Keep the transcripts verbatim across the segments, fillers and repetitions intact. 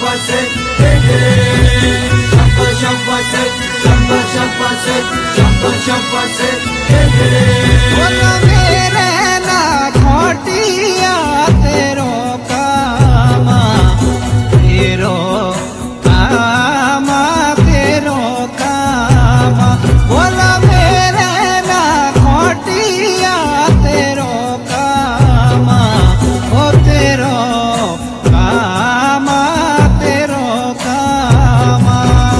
se, shabba shabba se, shabba shabba se, shabba shabba se, बोला मेरे ना खोटिया तेरो कामा तेरो कामा तेरो कामा बोला मेरे ना खोटिया तेरो कामा ओ तेरो कामा तेरो कामा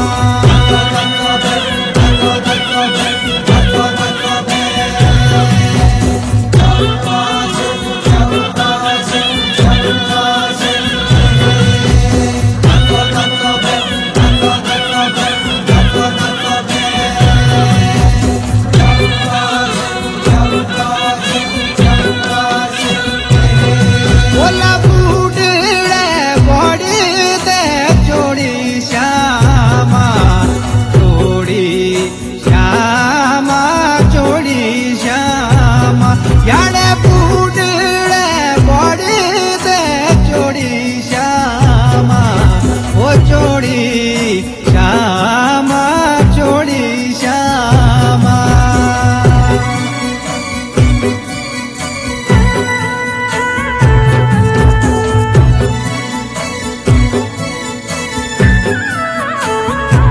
बोला बूढ़े बड़ी दे जोड़ी श्यामा जोड़ी श्यामा जोड़ी श्यामा याने बूढ़े बड़ी दे जोड़ी श्यामा वो जोड़ी श्यामा जोड़ी Shyama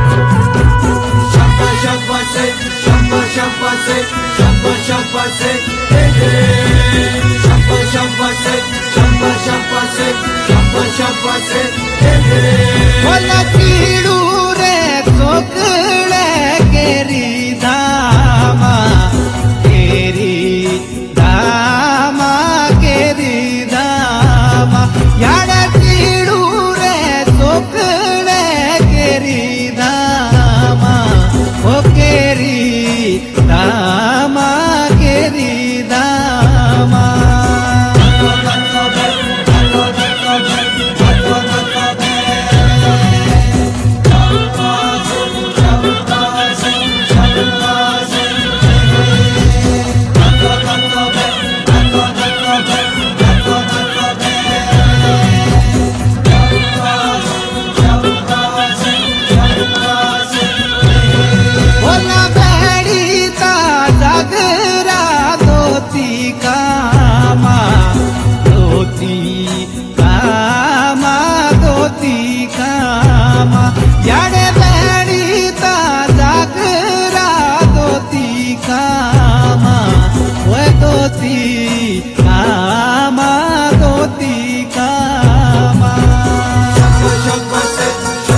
shabba shabba se, shabba shabba se, shabba shabba se.